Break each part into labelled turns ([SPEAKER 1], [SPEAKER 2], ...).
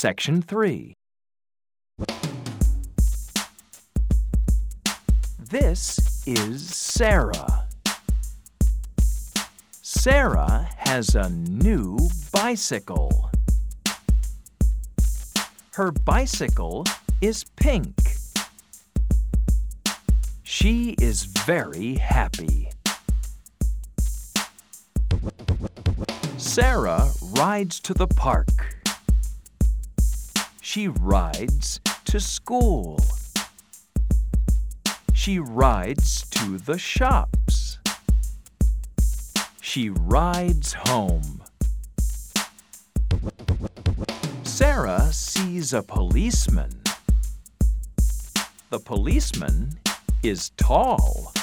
[SPEAKER 1] Section 3. This is Sarah. Sarah has a new bicycle. Her bicycle is pink. She is very happy. Sarah rides to the park. She rides to school. She rides to the shops. She rides home. Sarah sees a policeman. The policeman is tall.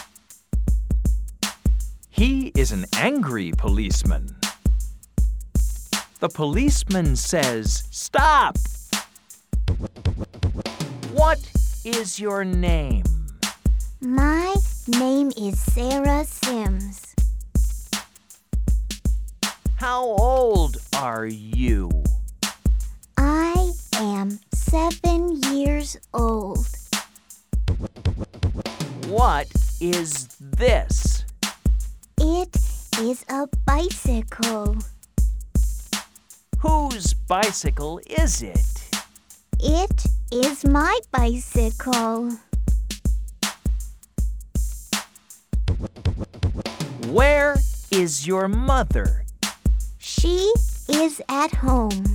[SPEAKER 1] He is an angry policeman. The policeman says, "Stop! What is your name?"
[SPEAKER 2] My name is Sarah Sims.
[SPEAKER 1] How old are you?
[SPEAKER 2] I am 7 years old.
[SPEAKER 1] What is this?
[SPEAKER 2] It is a bicycle.
[SPEAKER 1] Whose bicycle is it?
[SPEAKER 2] It is my bicycle.
[SPEAKER 1] Where is your mother?
[SPEAKER 2] She is at home.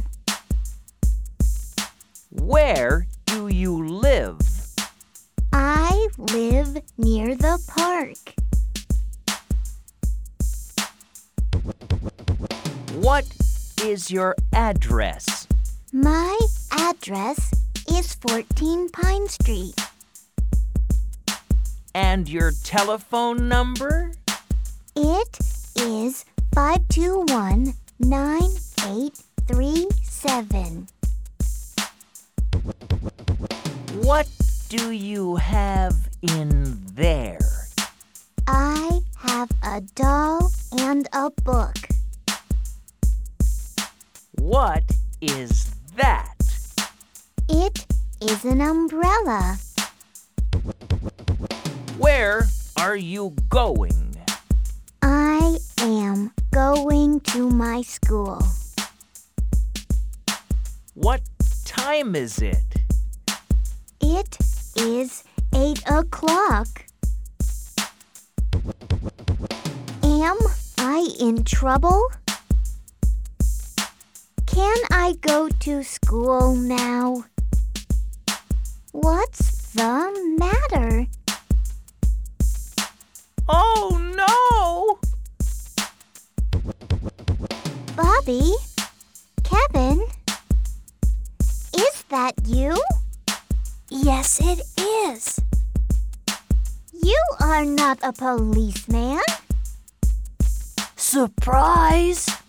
[SPEAKER 1] Where do you live?
[SPEAKER 2] I live near the park.
[SPEAKER 1] What is your address?
[SPEAKER 2] My address is 14 Pine Street.
[SPEAKER 1] And your telephone number?
[SPEAKER 2] It is 521-9837.
[SPEAKER 1] What do you have in there?
[SPEAKER 2] I have a doll and a book.
[SPEAKER 1] What is that?
[SPEAKER 2] It is an umbrella.
[SPEAKER 1] Where are you going?
[SPEAKER 2] I am going to my school.
[SPEAKER 1] What time is it?
[SPEAKER 2] It is 8 o'clock. Am I in trouble? Can I go to school now? What's the matter?
[SPEAKER 1] Oh, no!
[SPEAKER 2] Bobby? Kevin? Is that you?
[SPEAKER 3] Yes, it is.
[SPEAKER 2] You are not a policeman.
[SPEAKER 3] Surprise!